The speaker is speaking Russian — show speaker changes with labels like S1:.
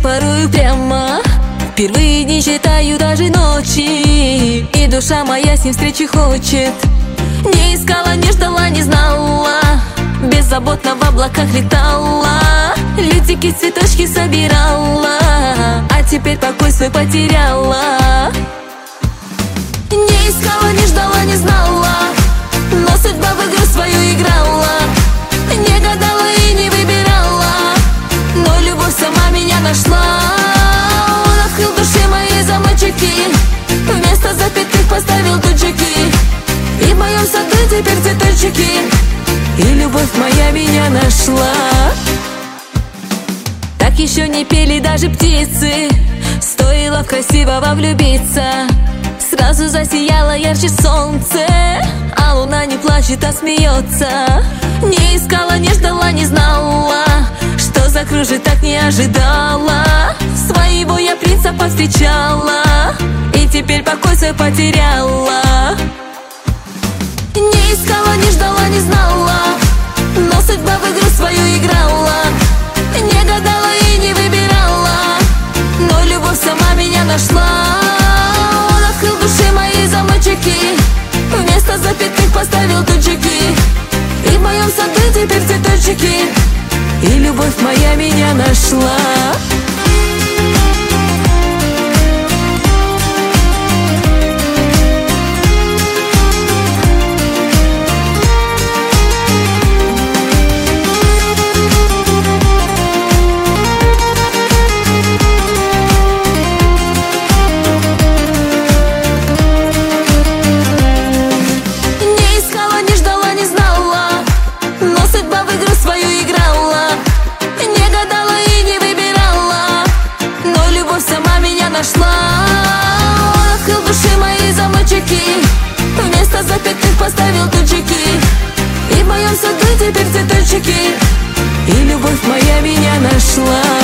S1: порою прямо. Впервые не считаю даже ночи, и душа моя с ним встречи хочет. Не искала, не ждала, не знала, беззаботно в облаках летала, лютики, цветочки собирала, а теперь покой свой потеряла. Не искала, не ждала, не знала, но судьба в игру свою играла. Не гадала и не выбирала, но любовь сама меня нашла. Он открыл в душе мои замочки, вместо запятых поставил тучки, и в моем саду теперь цветочки, и любовь моя меня нашла. Так еще не пели даже птицы, стоило в красивого влюбиться. Сразу засияло ярче солнце, а луна не плачет, а смеется. Не искала, не ждала, не знала, что закружит, так не ожидала. Своего я принца повстречала, и теперь покой свой потеряла. Не искала, не ждала, не знала, но судьба в игру свою играла. Не гадала и не выбирала, но любовь сама меня нашла. Он открыл в душе мои замочки, вместо запятых поставил тучки, и в моем саду теперь цветочки, и любовь моя меня нашла. Нашла. Он открыл в душе мои замочки, вместо запятых поставил тучки, и в моем саду теперь цветочки, и любовь моя меня нашла.